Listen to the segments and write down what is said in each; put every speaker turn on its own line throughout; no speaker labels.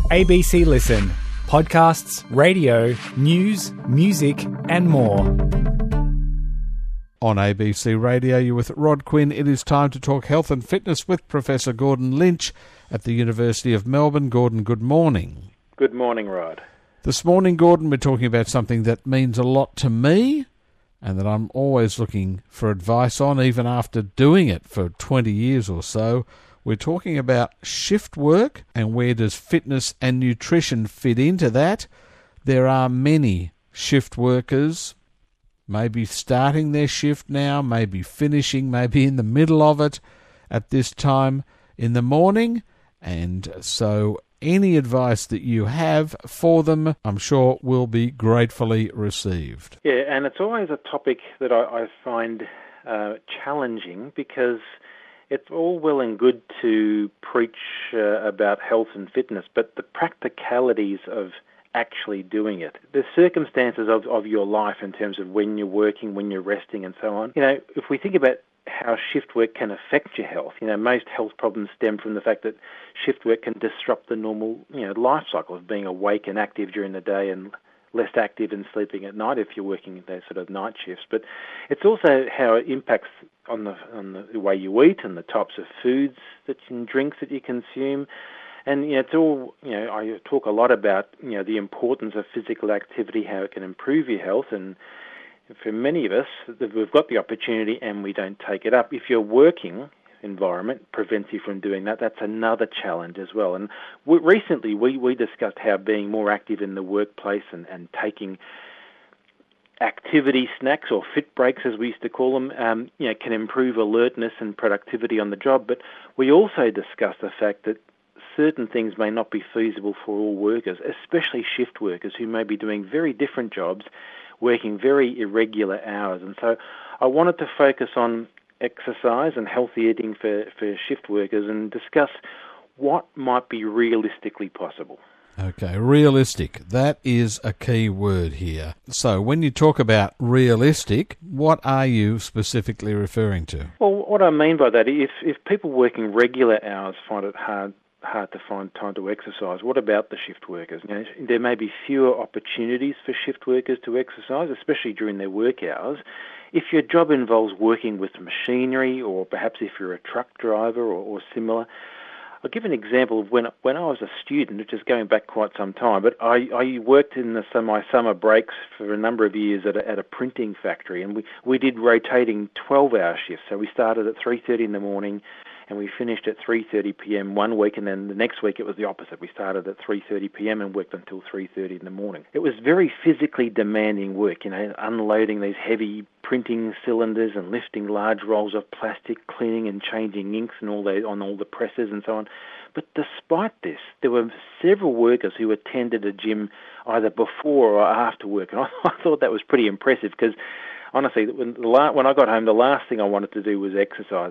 ABC Listen. Podcasts, radio, news, music and more.
On ABC Radio, you're with Rod Quinn. It is time to talk health and fitness with Professor Gordon Lynch at the University of Melbourne. Gordon, good morning.
Good morning, Rod.
This morning, Gordon, we're talking about something that means a lot to me and that I'm always looking for advice on, even after doing it for 20 years or so. We're talking about shift work and where does fitness and nutrition fit into that. There are many shift workers, maybe starting their shift now, maybe finishing, maybe in the middle of it at this time in the morning. And so any advice that you have for them, I'm sure, will be gratefully received.
Yeah, and it's always a topic that I find challenging because it's all well and good to preach about health and fitness, but the practicalities of actually doing it, the circumstances of your life in terms of when you're working, when you're resting and so on. You know, if we think about how shift work can affect your health, you know, most health problems stem from the fact that shift work can disrupt the normal, life cycle of being awake and active during the day and less active and sleeping at night if you're working those sort of night shifts. But it's also how it impacts on the way you eat and the types of foods and drinks that you consume. And it's all, I talk a lot about, the importance of physical activity, how it can improve your health. And for many of us, we've got the opportunity and we don't take it up. If your working environment prevents you from doing that, that's another challenge as well. And recently we discussed how being more active in the workplace and taking activity snacks or fit breaks, as we used to call them, can improve alertness and productivity on the job. But we also discussed the fact that certain things may not be feasible for all workers, especially shift workers who may be doing very different jobs, working very irregular hours. And so I wanted to focus on exercise and healthy eating for shift workers and discuss what might be realistically possible.
Okay, realistic. That is a key word here. So when you talk about realistic, what are you specifically referring to?
Well, what I mean by that, if people working regular hours find it hard to find time to exercise, what about the shift workers? There may be fewer opportunities for shift workers to exercise, especially during their work hours. If your job involves working with machinery, or perhaps if you're a truck driver or similar. I'll give an example of when I was a student, which is going back quite some time, but I worked in my summer breaks for a number of years at a printing factory, and we did rotating 12-hour shifts. So we started at 3:30 in the morning and we finished at 3:30 p.m. one week, and then the next week it was the opposite. We started at 3:30 p.m. and worked until 3:30 in the morning. It was very physically demanding work, unloading these heavy printing cylinders and lifting large rolls of plastic, cleaning and changing inks and on all the presses and so on. But despite this, there were several workers who attended a gym either before or after work, and I thought that was pretty impressive because honestly, when I got home, the last thing I wanted to do was exercise.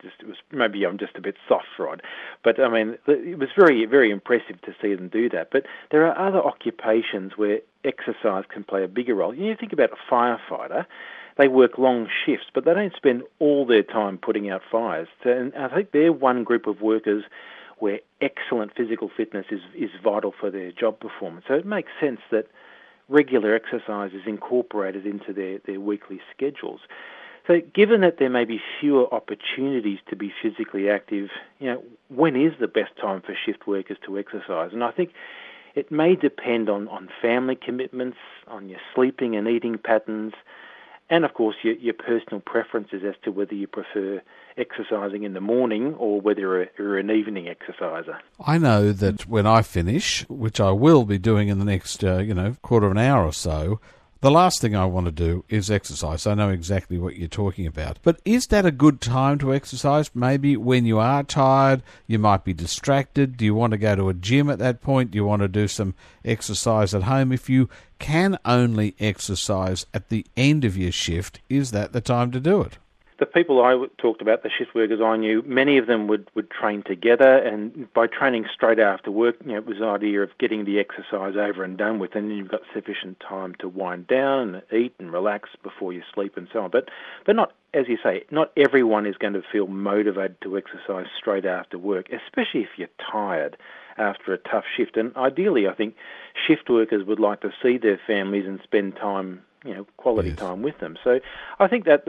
Maybe I'm just a bit soft, Rod, but I mean, it was very, very impressive to see them do that. But there are other occupations where exercise can play a bigger role. You think about a firefighter. They work long shifts, but they don't spend all their time putting out fires. And I think they're one group of workers where excellent physical fitness is vital for their job performance. So it makes sense that regular exercise is incorporated into their weekly schedules. So given that there may be fewer opportunities to be physically active, when is the best time for shift workers to exercise? And I think it may depend on family commitments, on your sleeping and eating patterns, and of course your personal preferences as to whether you prefer exercising in the morning or whether you're an evening exerciser.
I know that when I finish, which I will be doing in the next quarter of an hour or so, the last thing I want to do is exercise. I know exactly what you're talking about. But is that a good time to exercise? Maybe when you are tired, you might be distracted. Do you want to go to a gym at that point? Do you want to do some exercise at home? If you can only exercise at the end of your shift, is that the time to do it?
The people I talked about, the shift workers I knew, many of them would train together, and by training straight after work, it was the idea of getting the exercise over and done with, and then you've got sufficient time to wind down and eat and relax before you sleep and so on. But not, as you say, not everyone is going to feel motivated to exercise straight after work, especially if you're tired. after a tough shift. And ideally, I think shift workers would like to see their families and spend time, quality time with them. So I think it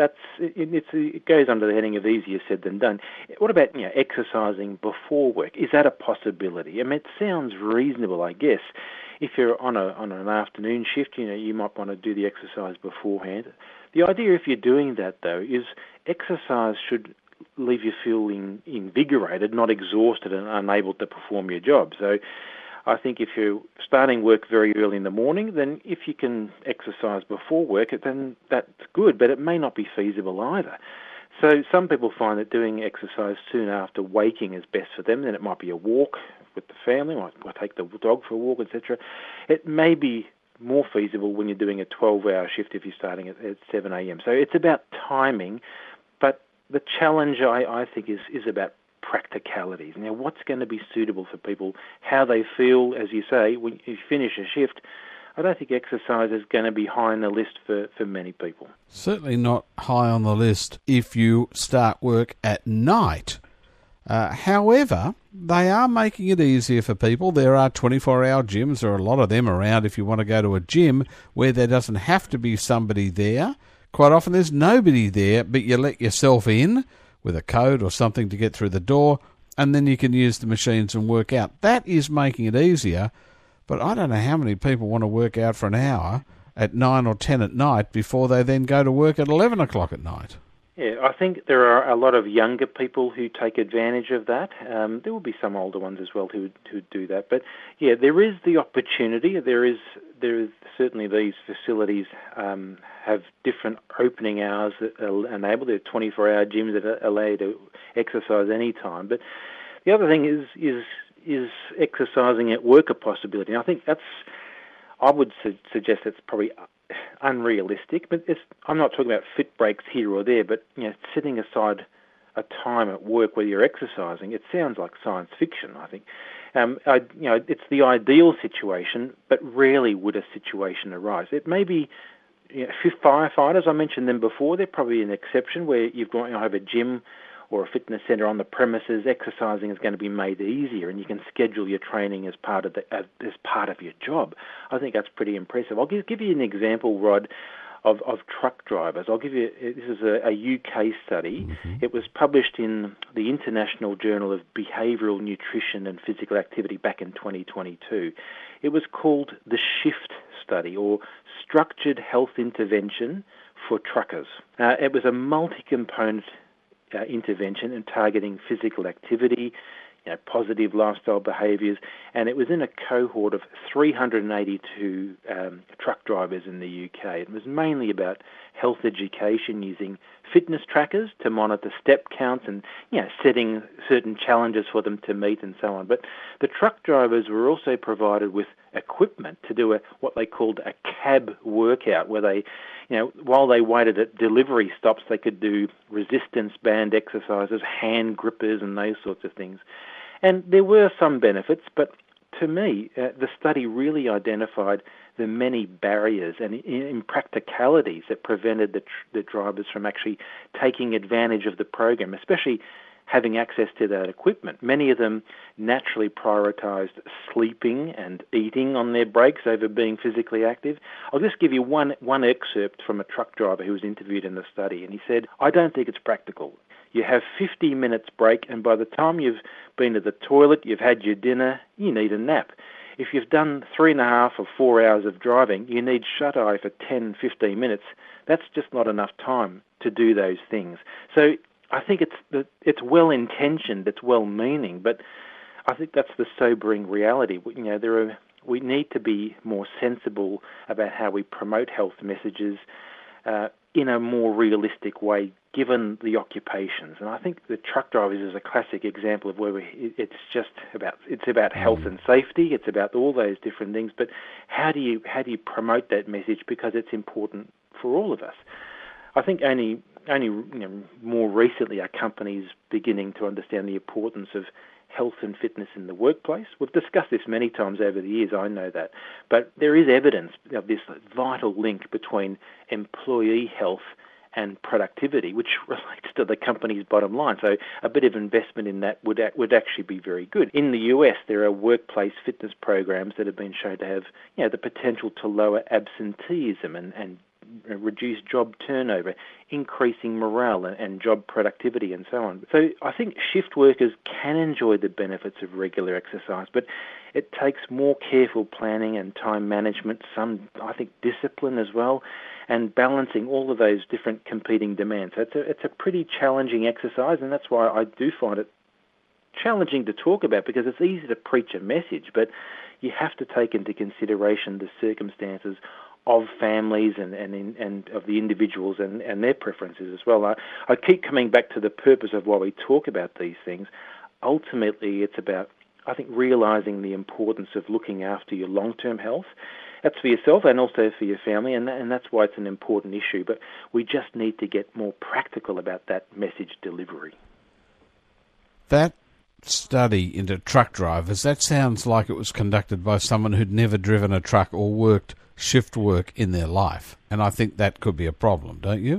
goes under the heading of easier said than done. What about exercising before work? Is that a possibility? I mean, it sounds reasonable, I guess. If you're on an afternoon shift, you might want to do the exercise beforehand. The idea, if you're doing that though, is exercise should leave you feeling invigorated, not exhausted and unable to perform your job. So I think if you're starting work very early in the morning, then if you can exercise before work, then that's good, but it may not be feasible either. So some people find that doing exercise soon after waking is best for them. Then it might be a walk with the family, or take the dog for a walk, etc. It may be more feasible when you're doing a 12-hour shift if you're starting at 7 a.m. So it's about timing, but the challenge, I think, is about practicalities. Now, what's going to be suitable for people, how they feel, as you say, when you finish a shift. I don't think exercise is going to be high on the list for many people.
Certainly not high on the list if you start work at night. However, they are making it easier for people. There are 24-hour gyms. There are a lot of them around if you want to go to a gym where there doesn't have to be somebody there. Quite often there's nobody there, but you let yourself in with a code or something to get through the door, and then you can use the machines and work out. That is making it easier, but I don't know how many people want to work out for an hour at 9 or 10 at night before they then go to work at 11 o'clock at night.
Yeah, I think there are a lot of younger people who take advantage of that. There will be some older ones as well who do that. But yeah, there is the opportunity. There is certainly these facilities have different opening hours that enable. There are 24-hour gyms that allow you to exercise any time. But the other thing is exercising at work a possibility. And I think I would suggest that's probably unrealistic, but I'm not talking about fit breaks here or there, but setting aside a time at work where you're exercising, it sounds like science fiction, I think. It's the ideal situation, but rarely would a situation arise. It may be firefighters, I mentioned them before, they're probably an exception where you've got to have a gym or a fitness centre on the premises. Exercising is going to be made easier, and you can schedule your training as part of your job. I think that's pretty impressive. I'll give you an example, Rod, of truck drivers. This is a UK study. Mm-hmm. It was published in the International Journal of Behavioural Nutrition and Physical Activity back in 2022. It was called the SHIFT study, or Structured Health Intervention for Truckers. It was a multi-component intervention and targeting physical activity, positive lifestyle behaviours, and it was in a cohort of 382 truck drivers in the UK. It was mainly about health education using fitness trackers to monitor step counts and setting certain challenges for them to meet and so on. But the truck drivers were also provided with equipment to do what they called a cab workout, where they, while they waited at delivery stops, they could do resistance band exercises, hand grippers and those sorts of things. And there were some benefits, but to me, the study really identified the many barriers and impracticalities that prevented the drivers from actually taking advantage of the program, especially having access to that equipment. Many of them naturally prioritised sleeping and eating on their breaks over being physically active. I'll just give you one excerpt from a truck driver who was interviewed in the study, and he said, "I don't think it's practical. You have 50 minutes break, and by the time you've been to the toilet, you've had your dinner, you need a nap. If you've done 3.5 or 4 hours of driving, you need shut-eye for 10, 15 minutes. That's just not enough time to do those things." So I think it's well-intentioned, it's well-meaning, but I think that's the sobering reality. We need to be more sensible about how we promote health messages in a more realistic way, given the occupations. And I think the truck drivers is a classic example of where it's about health and safety. It's about all those different things. But how do you promote that message, because it's important for all of us? I think only more recently are companies beginning to understand the importance of health and fitness in the workplace. We've discussed this many times over the years, I know that. But there is evidence of this vital link between employee health and productivity, which relates to the company's bottom line. So a bit of investment in that would actually be very good. In the US, there are workplace fitness programs that have been shown to have, the potential to lower absenteeism and reduce job turnover, increasing morale and job productivity and so on. So I think shift workers can enjoy the benefits of regular exercise, but it takes more careful planning and time management, some, I think, discipline as well, and balancing all of those different competing demands. So it's a pretty challenging exercise, and that's why I do find it challenging to talk about, because it's easy to preach a message, but you have to take into consideration the circumstances of families and of the individuals and their preferences as well. I keep coming back to the purpose of why we talk about these things. Ultimately, it's about, I think, realising the importance of looking after your long-term health. That's for yourself and also for your family, and that's why it's an important issue. But we just need to get more practical about that message delivery.
That study into truck drivers, that sounds like it was conducted by someone who'd never driven a truck or worked shift work in their life. And I think that could be a problem, don't you?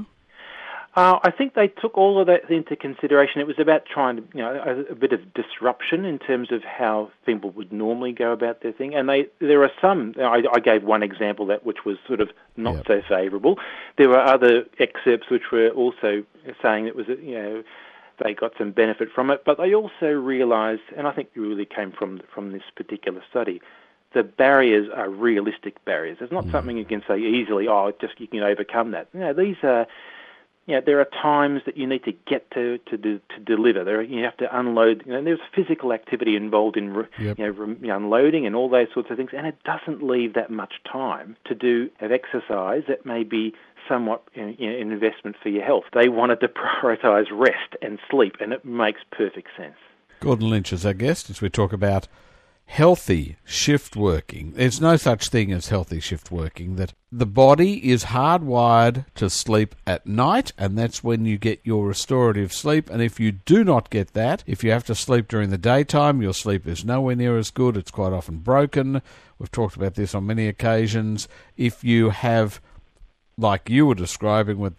I think they took all of that into consideration. It was about trying to, a bit of disruption in terms of how people would normally go about their thing. And there are some, I gave one example which was sort of not so favourable. There were other excerpts which were also saying it was, they got some benefit from it. But they also realised, and I think it really came from this particular study, the barriers are realistic barriers. It's not something you can say easily, you can overcome that. These are, there are times that you need to get to deliver. You have to unload. There's physical activity involved in unloading and all those sorts of things, and it doesn't leave that much time to do an exercise that may be somewhat an investment for your health. They wanted to prioritise rest and sleep, and it makes perfect sense.
Gordon Lynch is our guest as we talk about healthy shift working. There's no such thing as healthy shift working. That the body is hardwired to sleep at night, and that's when you get your restorative sleep. And if you do not get that, if you have to sleep during the daytime, your sleep is nowhere near as good. It's quite often broken. We've talked about this on many occasions. If you have, like you were describing with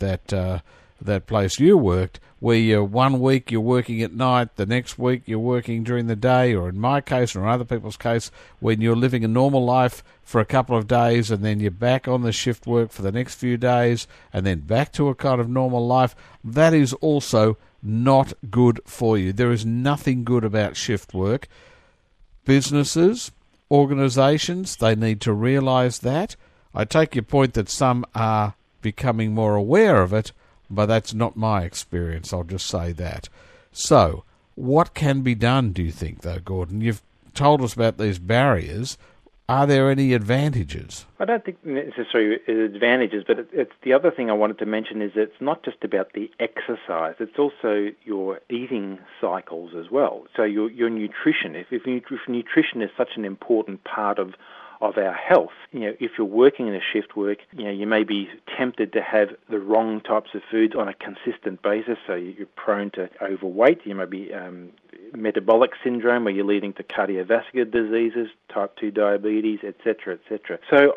that place you worked, where 1 week you're working at night, the next week you're working during the day, or in my case or in other people's case, when you're living a normal life for a couple of days and then you're back on the shift work for the next few days and then back to a kind of normal life, that is also not good for you. There is nothing good about shift work. Businesses, organisations, they need to realise that. I take your point that some are becoming more aware of it, but that's not my experience, I'll just say that. So, what can be done, do you think, though, Gordon? You've told us about these barriers. Are there any advantages?
I don't think necessarily advantages, but it's the other thing I wanted to mention is it's not just about the exercise, it's also your eating cycles as well. So your nutrition, if nutrition is such an important part of our health, if you're working in a shift work, you may be tempted to have the wrong types of foods on a consistent basis, so you're prone to overweight. You may be metabolic syndrome, where you're leading to cardiovascular diseases, type 2 diabetes, etc., etc. So,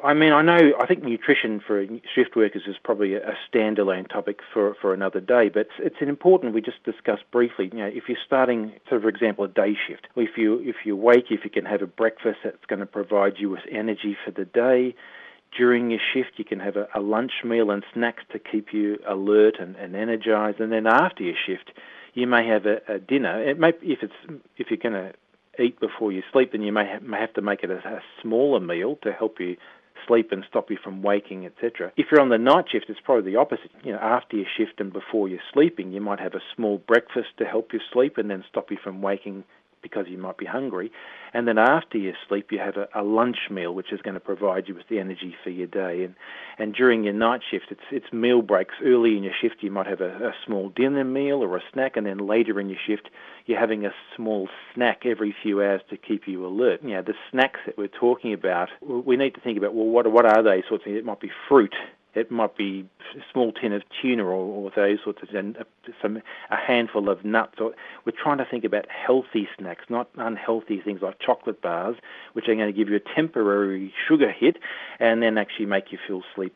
I think nutrition for shift workers is probably a standalone topic for another day, but it's important we just discuss briefly. If you're starting, for example, a day shift, if you wake, if you can have a breakfast that's going to provide you with energy for the day. During your shift, you can have a lunch meal and snacks to keep you alert and energized, and then after your shift, you may have a dinner. It may, if you're going to eat before you sleep, then you may have to make it a smaller meal to help you sleep and stop you from waking, etc. If you're on the night shift, it's probably the opposite. After your shift and before you're sleeping, you might have a small breakfast to help you sleep and then stop you from waking because you might be hungry. And then after your sleep, you have a lunch meal, which is going to provide you with the energy for your day. And during your night shift, it's meal breaks. Early in your shift, you might have a small dinner meal or a snack, and then later in your shift, you're having a small snack every few hours to keep you alert. The snacks that we're talking about, we need to think about, well, what are they sorts of things? It might be fruit. It might be a small tin of tuna or those sorts of things, and a handful of nuts. We're trying to think about healthy snacks, not unhealthy things like chocolate bars, which are going to give you a temporary sugar hit and then actually make you feel sleepy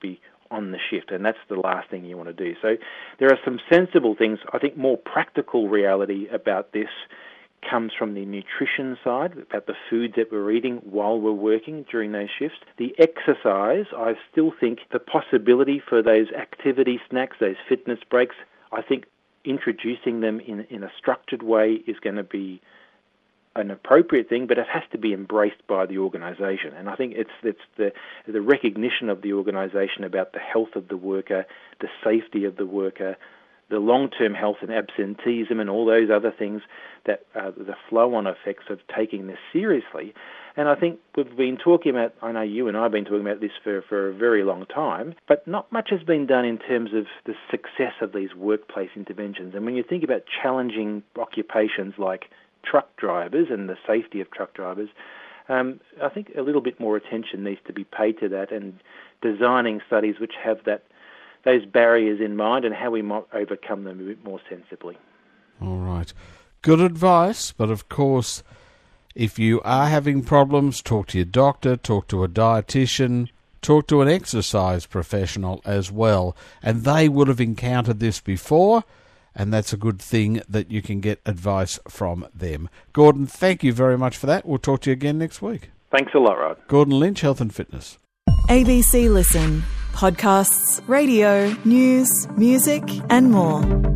on the shift, and that's the last thing you want to do. So there are some sensible things. I think more practical reality about this comes from the nutrition side, about the foods that we're eating while we're working during those shifts. The exercise, I still think the possibility for those activity snacks, those fitness breaks, I think introducing them in a structured way is going to be an appropriate thing, but it has to be embraced by the organisation. And I think it's the recognition of the organisation about the health of the worker, the safety of the worker, the long-term health and absenteeism and all those other things, that the flow-on effects of taking this seriously. And I think we've been talking about, I know you and I have been talking about this for a very long time, but not much has been done in terms of the success of these workplace interventions. And when you think about challenging occupations like truck drivers and the safety of truck drivers, I think a little bit more attention needs to be paid to that, and designing studies which have those barriers in mind and how we might overcome them a bit more sensibly.
All right. Good advice, but of course, if you are having problems, talk to your doctor, talk to a dietitian, talk to an exercise professional as well, and they would have encountered this before, and that's a good thing that you can get advice from them. Gordon, thank you very much for that. We'll talk to you again next week.
Thanks a lot, Rod.
Gordon Lynch, Health and Fitness.
ABC Listen. Podcasts, radio, news, music and more.